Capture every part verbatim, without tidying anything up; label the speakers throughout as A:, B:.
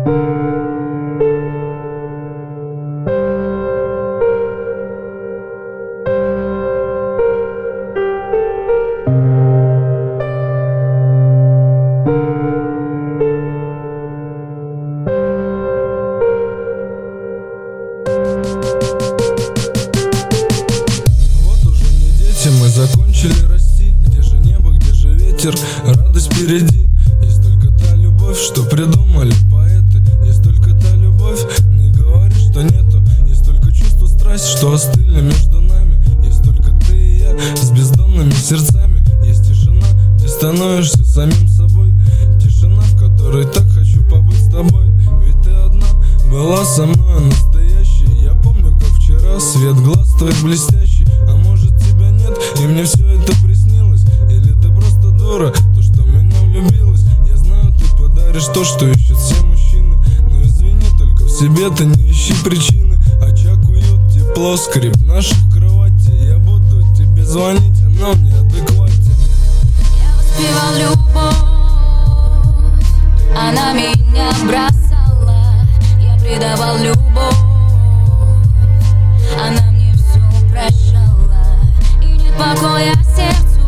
A: Мы закончили расти. Где же небо, где же ветер? Радость впереди. Есть только та любовь, что придумали поэты. Есть только та любовь, не говори, что нету. Есть только чувство, страсть, что остыли между нами. Есть только ты и я с бездонными сердцами. Есть тишина, где становишься самим собой. Тишина, в которой так хочу побыть с тобой. Ведь ты одна была со мной настоящей. Я помню, как вчера свет глаз твоих блестящий. А может, тебя нет, и мне все это приснилось? Или ты просто дура, то, что в меня влюбилась? Я знаю, ты подаришь то, что ищут все мужчины. Но извини, только в себе ты не ищи причины. Очаг, уют, тепло, скрип наших кроватей. Я буду тебе звонить, но в неадеквате.
B: Я воспевал любовь, она меня бросала. Я предавал любовь, она мне все прощала. И нет покоя сердцу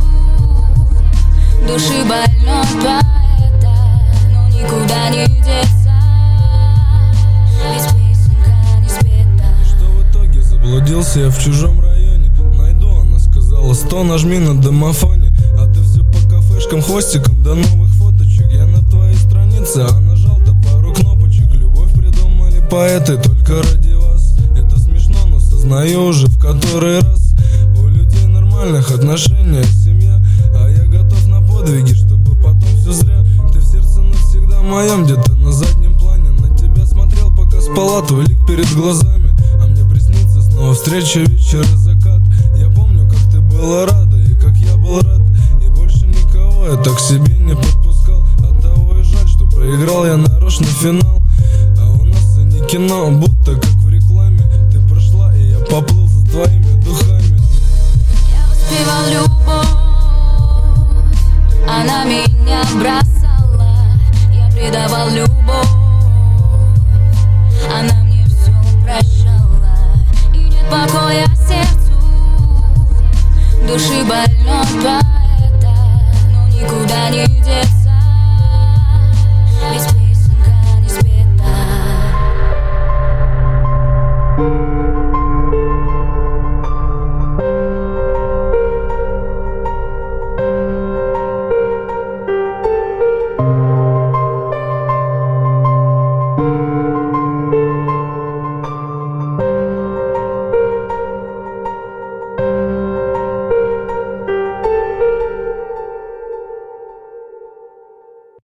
B: души больной поэта. Но никуда не деться, ведь песенка не спета.
A: Что в итоге? Заблудился я в чужом районе. Найду, она сказала, сто нажми на домофоне. А ты все по кафешкам, хвостиком до новых фоточек. Я на твоей странице, а нажал-то пару кнопочек. Любовь придумали поэты только ради вас. Это смешно, но сознаю уже в который раз. У людей нормальных отношений семья, а я готов на подвиги, чтобы потом все зря. Ты в сердце навсегда моем, где-то на заднем плане. На тебя смотрел, пока спала, твой лик перед глазами. А мне приснится снова встреча, вечер и закат. Я помню, как ты была рада и как я был рад. И больше никого я так себе не подпускал. Оттого и жаль, что проиграл я нарочно финал. А у нас и не кино, будто как в рекламе. Ты прошла, и я поплыл за твоими духами.
B: Я воспевал любовь, она меня бросала. Я предавал любовь, она мне все прощала. И нет покоя сердцу души больной поэта. Но никуда не деться, ведь песенка не спета.
A: Thank you.